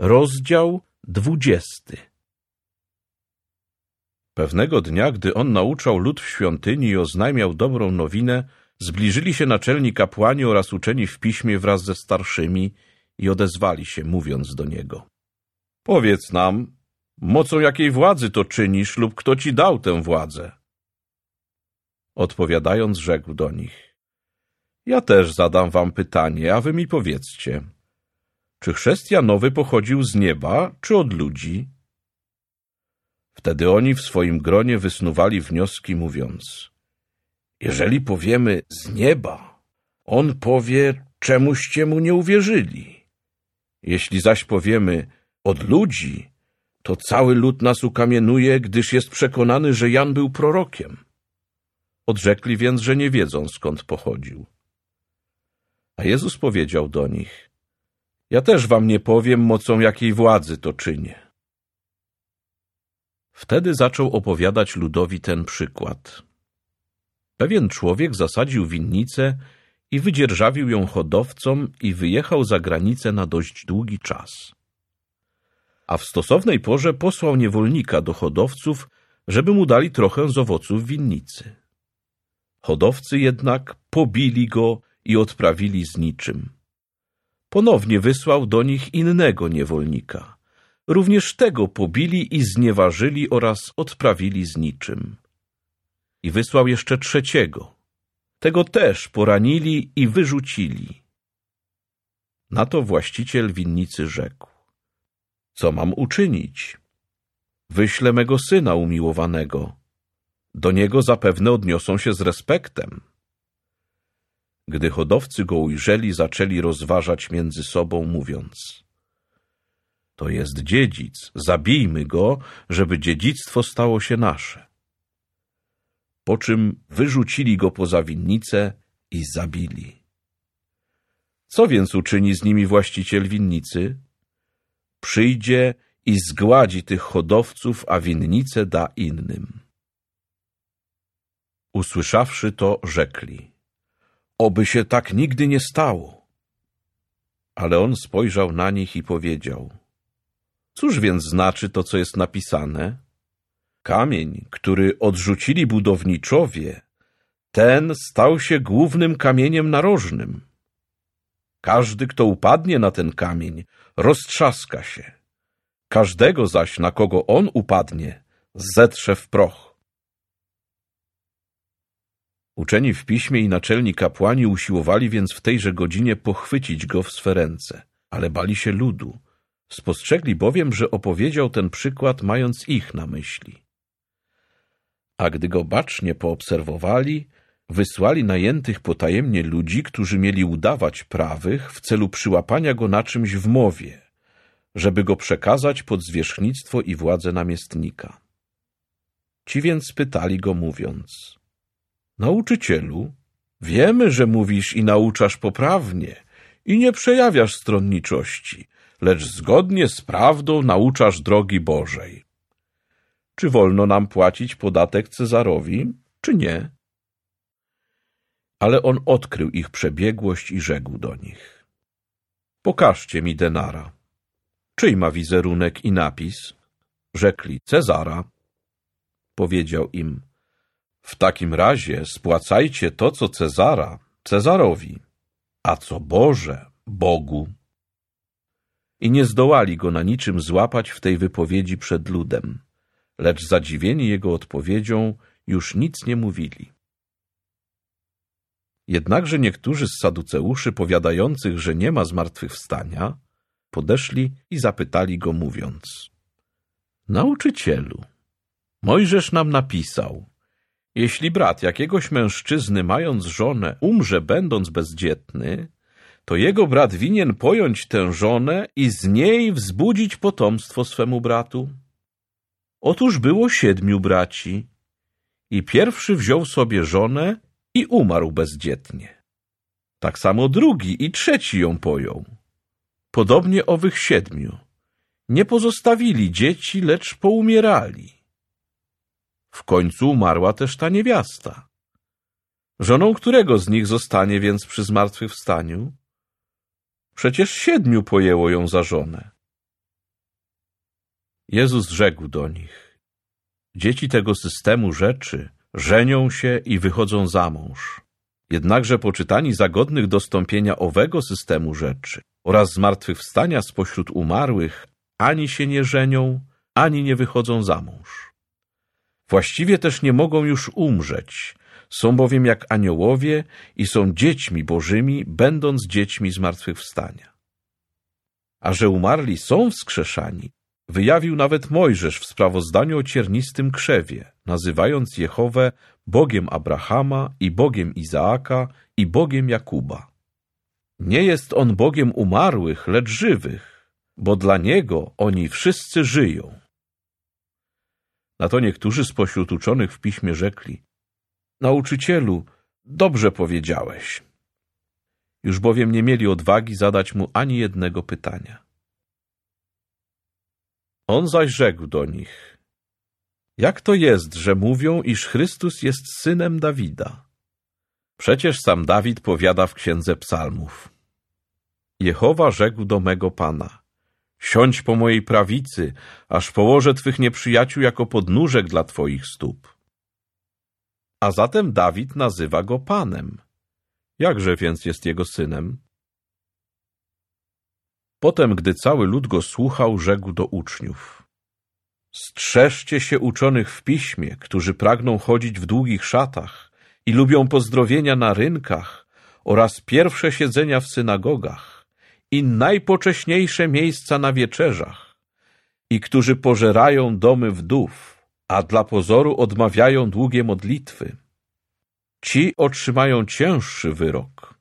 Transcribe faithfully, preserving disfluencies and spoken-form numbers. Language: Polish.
Rozdział dwudziesty. Pewnego dnia, gdy on nauczał lud w świątyni i oznajmiał dobrą nowinę, zbliżyli się naczelni kapłani oraz uczeni w piśmie wraz ze starszymi i odezwali się, mówiąc do niego: Powiedz nam, mocą jakiej władzy to czynisz lub kto ci dał tę władzę? Odpowiadając, rzekł do nich: Ja też zadam wam pytanie, a wy mi powiedzcie, czy chrzest Janowy pochodził z nieba, czy od ludzi? Wtedy oni w swoim gronie wysnuwali wnioski, mówiąc: Jeżeli powiemy z nieba, on powie, czemuście mu nie uwierzyli. Jeśli zaś powiemy od ludzi, to cały lud nas ukamienuje, gdyż jest przekonany, że Jan był prorokiem. Odrzekli więc, że nie wiedzą, skąd pochodził. A Jezus powiedział do nich: Ja też wam nie powiem, mocą jakiej władzy to czynię. Wtedy zaczął opowiadać ludowi ten przykład. Pewien człowiek zasadził winnicę i wydzierżawił ją hodowcom i wyjechał za granicę na dość długi czas. A w stosownej porze posłał niewolnika do hodowców, żeby mu dali trochę z owoców winnicy. Hodowcy jednak pobili go i odprawili z niczym. Ponownie wysłał do nich innego niewolnika. Również tego pobili i znieważyli oraz odprawili z niczym. I wysłał jeszcze trzeciego. Tego też poranili i wyrzucili. Na to właściciel winnicy rzekł: Co mam uczynić? Wyślę mego syna umiłowanego. Do niego zapewne odniosą się z respektem. Gdy hodowcy go ujrzeli, zaczęli rozważać między sobą, mówiąc: To jest dziedzic, zabijmy go, żeby dziedzictwo stało się nasze. Po czym wyrzucili go poza winnicę i zabili. Co więc uczyni z nimi właściciel winnicy? Przyjdzie i zgładzi tych hodowców, a winnicę da innym. Usłyszawszy to, rzekli: Oby się tak nigdy nie stało. Ale on spojrzał na nich i powiedział: Cóż więc znaczy to, co jest napisane? Kamień, który odrzucili budowniczowie, ten stał się głównym kamieniem narożnym. Każdy, kto upadnie na ten kamień, roztrzaska się. Każdego zaś, na kogo on upadnie, zetrze w proch. Uczeni w piśmie i naczelni kapłani usiłowali więc w tejże godzinie pochwycić go w swe ręce, ale bali się ludu. Spostrzegli bowiem, że opowiedział ten przykład, mając ich na myśli. A gdy go bacznie poobserwowali, wysłali najętych potajemnie ludzi, którzy mieli udawać prawych w celu przyłapania go na czymś w mowie, żeby go przekazać pod zwierzchnictwo i władzę namiestnika. Ci więc pytali go, mówiąc: Nauczycielu, wiemy, że mówisz i nauczasz poprawnie i nie przejawiasz stronniczości, lecz zgodnie z prawdą nauczasz drogi Bożej. Czy wolno nam płacić podatek Cezarowi, czy nie? Ale on odkrył ich przebiegłość i rzekł do nich: Pokażcie mi denara. Czyj ma wizerunek i napis? Rzekli: Cezara. Powiedział im: W takim razie spłacajcie to, co Cezara, Cezarowi, a co Boże, Bogu. I nie zdołali go na niczym złapać w tej wypowiedzi przed ludem, lecz zadziwieni jego odpowiedzią już nic nie mówili. Jednakże niektórzy z saduceuszy, powiadających, że nie ma zmartwychwstania, podeszli i zapytali go, mówiąc: Nauczycielu, Mojżesz nam napisał: Jeśli brat jakiegoś mężczyzny, mając żonę, umrze, będąc bezdzietny, to jego brat winien pojąć tę żonę i z niej wzbudzić potomstwo swemu bratu. Otóż było siedmiu braci i pierwszy wziął sobie żonę i umarł bezdzietnie. Tak samo drugi i trzeci ją pojął. Podobnie owych siedmiu. Nie pozostawili dzieci, lecz poumierali. W końcu umarła też ta niewiasta. Żoną którego z nich zostanie więc przy zmartwychwstaniu? Przecież siedmiu pojęło ją za żonę. Jezus rzekł do nich: dzieci tego systemu rzeczy żenią się i wychodzą za mąż. Jednakże poczytani za godnych dostąpienia owego systemu rzeczy oraz zmartwychwstania spośród umarłych ani się nie żenią, ani nie wychodzą za mąż. Właściwie też nie mogą już umrzeć, są bowiem jak aniołowie i są dziećmi bożymi, będąc dziećmi zmartwychwstania. A że umarli są wskrzeszani, wyjawił nawet Mojżesz w sprawozdaniu o ciernistym krzewie, nazywając Jehowę Bogiem Abrahama i Bogiem Izaaka i Bogiem Jakuba. Nie jest on Bogiem umarłych, lecz żywych, bo dla Niego oni wszyscy żyją. Na to niektórzy spośród uczonych w piśmie rzekli: nauczycielu, dobrze powiedziałeś. Już bowiem nie mieli odwagi zadać mu ani jednego pytania. On zaś rzekł do nich: jak to jest, że mówią, iż Chrystus jest synem Dawida? Przecież sam Dawid powiada w księdze psalmów: Jehowa rzekł do mego Pana: siądź po mojej prawicy, aż położę twych nieprzyjaciół jako podnóżek dla twoich stóp. A zatem Dawid nazywa go Panem. Jakże więc jest jego synem? Potem, gdy cały lud go słuchał, rzekł do uczniów: strzeżcie się uczonych w piśmie, którzy pragną chodzić w długich szatach i lubią pozdrowienia na rynkach oraz pierwsze siedzenia w synagogach i najpocześniejsze miejsca na wieczerzach, i którzy pożerają domy wdów, a dla pozoru odmawiają długie modlitwy. Ci otrzymają cięższy wyrok.